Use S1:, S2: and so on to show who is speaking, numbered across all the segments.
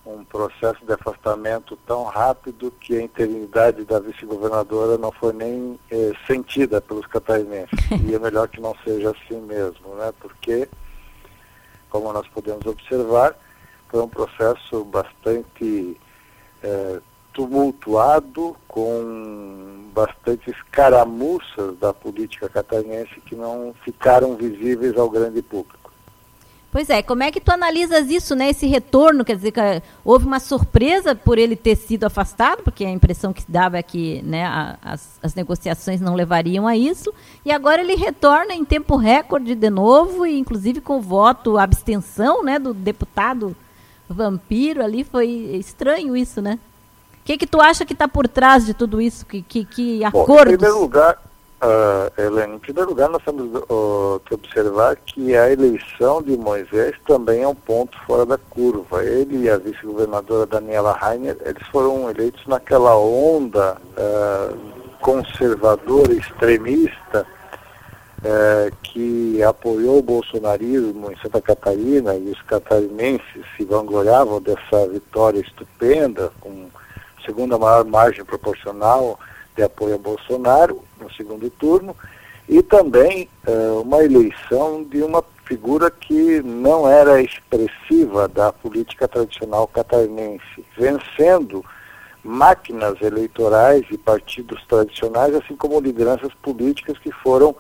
S1: um processo de afastamento tão rápido que a interinidade da vice-governadora não foi nem sentida pelos catarinenses. E é melhor que não seja assim mesmo, né? Porque, como nós podemos observar, foi um processo bastante tumultuado, com bastante escaramuças da política catarinense que não ficaram visíveis ao grande público.
S2: Pois é, como é que tu analisas isso, né? Esse retorno, quer dizer, que houve uma surpresa por ele ter sido afastado, porque a impressão que se dava é que, né, as negociações não levariam a isso, e agora ele retorna em tempo recorde de novo, e inclusive com voto, abstenção, né, do deputado Vampiro ali. Foi estranho isso, né? O que tu acha que está por trás de tudo isso? Que acordos?
S1: Bom, em primeiro lugar, Helene, em primeiro lugar nós temos que observar que a eleição de Moisés também é um ponto fora da curva. Ele e a vice-governadora Daniela Rainer, eles foram eleitos naquela onda conservadora, extremista, que apoiou o bolsonarismo em Santa Catarina, e os catarinenses se vangloriavam dessa vitória estupenda, com segunda maior margem proporcional de apoio a Bolsonaro no segundo turno, e também uma eleição de uma figura que não era expressiva da política tradicional catarinense, vencendo máquinas eleitorais e partidos tradicionais, assim como lideranças políticas que foram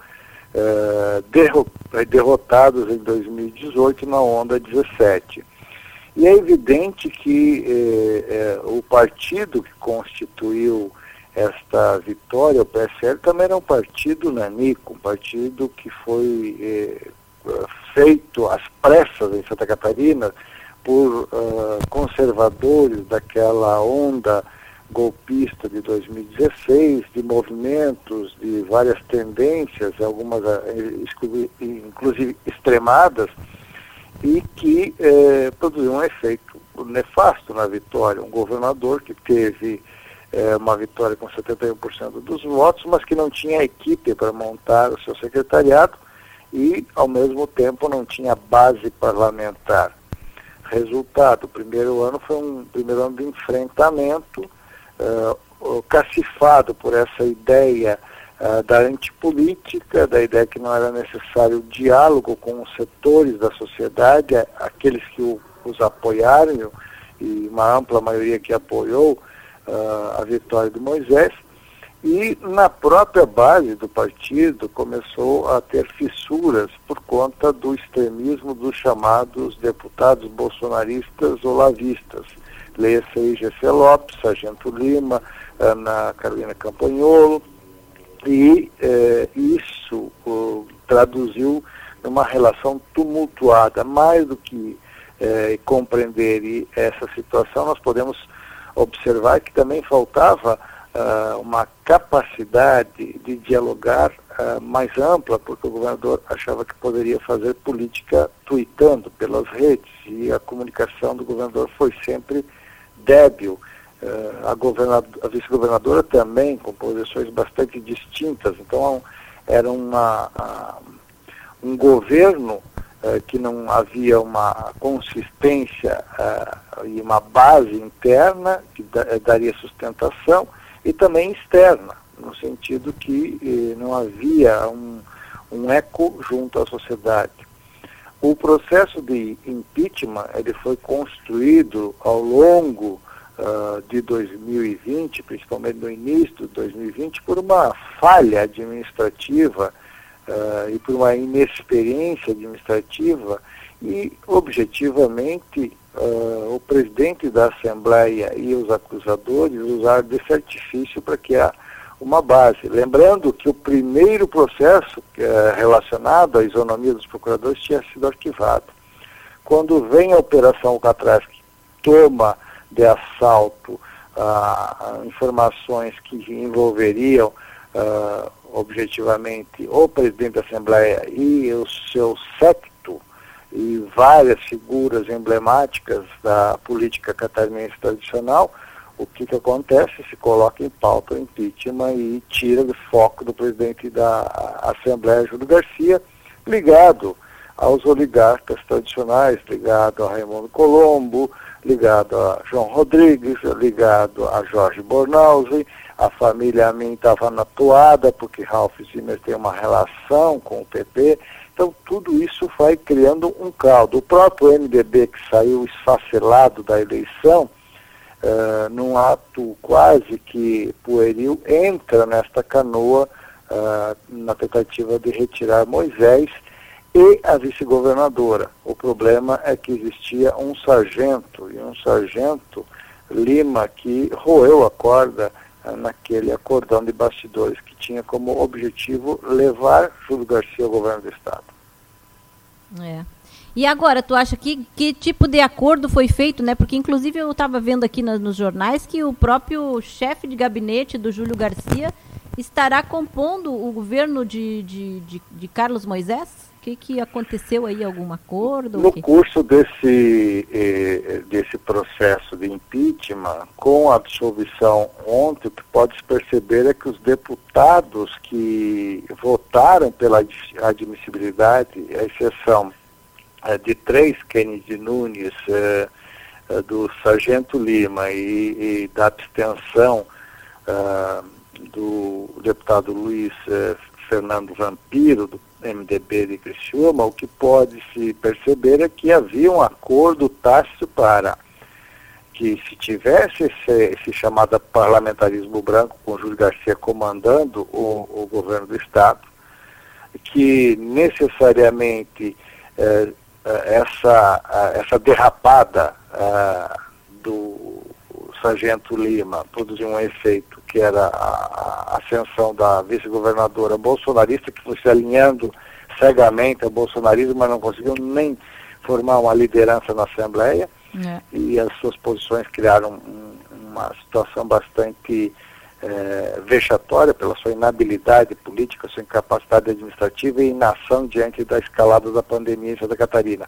S1: derrotados em 2018 na onda 17. E é evidente que o partido que constituiu esta vitória, o PSL, também era um partido nanico, um partido que foi feito às pressas em Santa Catarina por conservadores daquela onda golpista de 2016, de movimentos, de várias tendências, algumas inclusive extremadas, e que produziu um efeito nefasto na vitória. Um governador que teve uma vitória com 71% dos votos, mas que não tinha equipe para montar o seu secretariado e, ao mesmo tempo, não tinha base parlamentar. Resultado, o primeiro ano foi um primeiro ano de enfrentamento, cacifado por essa ideia da antipolítica, da ideia que não era necessário diálogo com os setores da sociedade, aqueles que os apoiaram, e uma ampla maioria que apoiou a vitória de Moisés, e na própria base do partido começou a ter fissuras por conta do extremismo dos chamados deputados bolsonaristas olavistas. Leia-se aí G.C. Lopes, Sargento Lima, Ana Carolina Campanholo, e isso traduziu numa relação tumultuada. Mais do que compreender essa situação, nós podemos observar que também faltava uma capacidade de dialogar mais ampla, porque o governador achava que poderia fazer política tuitando pelas redes, e a comunicação do governador foi sempre débil. A vice-governadora também, com posições bastante distintas. Então era um governo que não havia uma consistência e uma base interna que daria sustentação, e também externa, no sentido que não havia um eco junto à sociedade. O processo de impeachment ele foi construído ao longo de 2020, principalmente no início de 2020, por uma falha administrativa e por uma inexperiência administrativa, e objetivamente o presidente da Assembleia e os acusadores usaram desse artifício para criar uma base. Lembrando que o primeiro processo relacionado à isonomia dos procuradores tinha sido arquivado. Quando vem a Operação Alcatraz, que toma de assalto informações que envolveriam objetivamente o presidente da Assembleia e o seu séquito, e várias figuras emblemáticas da política catarinense tradicional, o que acontece? Se coloca em pauta o impeachment e tira do foco do presidente da Assembleia, Júlio Garcia, ligado aos oligarcas tradicionais, ligado a Raimundo Colombo, ligado a João Rodrigues, ligado a Jorge Bornhausen. A família Amin estava na toada, porque Ralph Zimmer tem uma relação com o PP. Então, tudo isso vai criando um caldo. O próprio MDB, que saiu esfacelado da eleição, num ato quase que pueril, entra nesta canoa na tentativa de retirar Moisés e a vice-governadora. O problema é que existia um sargento Lima, que roeu a corda naquele acordão de bastidores que tinha como objetivo levar Júlio Garcia ao governo do Estado.
S2: E agora, tu acha que tipo de acordo foi feito, né? Porque inclusive eu estava vendo aqui nos jornais que o próprio chefe de gabinete do Júlio Garcia estará compondo o governo de Carlos Moisés? O que aconteceu aí? Algum acordo?
S1: No curso desse processo de impeachment, com a absolvição ontem, o que pode-se perceber é que os deputados que votaram pela admissibilidade, a exceção de 3, Kennedy Nunes, do Sargento Lima e da abstenção do deputado Luiz Fernando Vampiro, do MDB de Criciúma, o que pode-se perceber é que havia um acordo tácito para que, se tivesse esse chamado parlamentarismo branco, com Júlio Garcia comandando o governo do Estado, que necessariamente essa derrapada do Sargento Lima produziu um efeito que era a ascensão da vice-governadora bolsonarista, que foi se alinhando cegamente ao bolsonarismo, mas não conseguiu nem formar uma liderança na Assembleia, e as suas posições criaram uma situação bastante vexatória pela sua inabilidade política, sua incapacidade administrativa e inação diante da escalada da pandemia em Santa Catarina.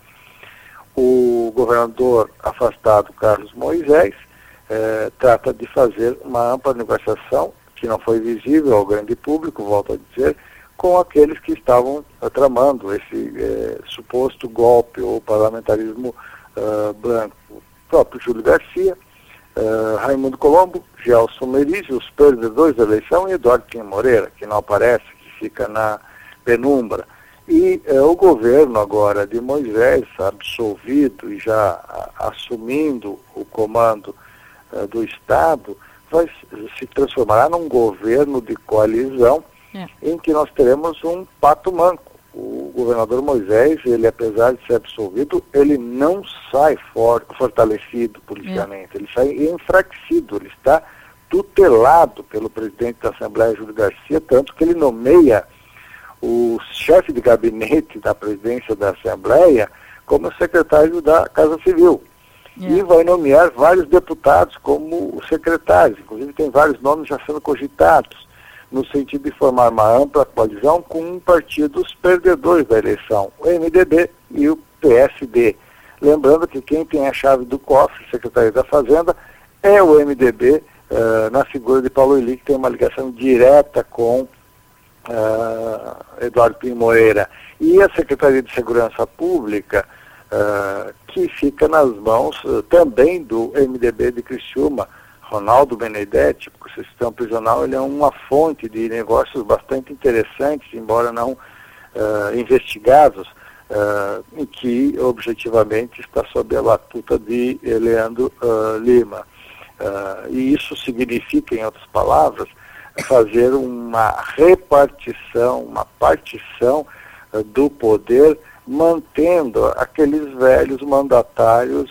S1: O governador afastado, Carlos Moisés, trata de fazer uma ampla negociação, que não foi visível ao grande público, volto a dizer, com aqueles que estavam tramando esse suposto golpe ou parlamentarismo branco. O próprio Júlio Garcia, Raimundo Colombo, Gelson Merisi, os perdedores da eleição, e Eduardo Kim Moreira, que não aparece, que fica na penumbra. E o governo agora de Moisés, absolvido e já assumindo o comando do Estado, se transformará num governo de coalizão em que nós teremos um pato manco. O governador Moisés, ele, apesar de ser absolvido, ele não sai fortalecido politicamente, ele sai enfraquecido, ele está tutelado pelo presidente da Assembleia, Júlio Garcia, tanto que ele nomeia o chefe de gabinete da presidência da Assembleia como secretário da Casa Civil. E vai nomear vários deputados como secretários, inclusive tem vários nomes já sendo cogitados, no sentido de formar uma ampla coalizão com partidos perdedores da eleição, o MDB e o PSD. Lembrando que quem tem a chave do cofre, Secretaria da Fazenda, é o MDB, na figura de Paulo Elie, que tem uma ligação direta com Eduardo Kim Moreira. E a Secretaria de Segurança Pública, que fica nas mãos também do MDB de Criciúma, Ronaldo Benedetti, porque o sistema prisional ele é uma fonte de negócios bastante interessantes, embora não investigados, em que objetivamente está sob a batuta de Leandro Lima. E isso significa, em outras palavras, fazer uma repartição, uma partição do poder, mantendo aqueles velhos mandatários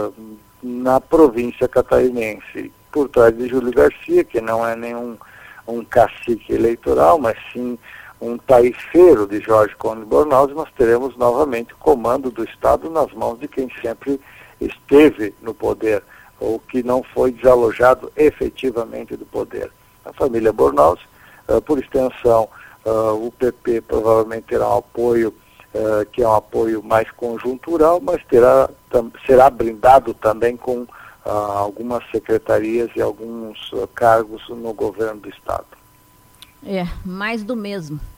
S1: na província catarinense, por trás de Júlio Garcia, que não é nenhum cacique eleitoral, mas sim um taifeiro de Jorge Coni Bornhausen. Nós teremos novamente o comando do Estado nas mãos de quem sempre esteve no poder, ou que não foi desalojado efetivamente do poder. A família Bornhausen, por extensão, o PP provavelmente terá um apoio, que é um apoio mais conjuntural, mas será blindado também com algumas secretarias e alguns cargos no governo do Estado.
S2: Mais do mesmo.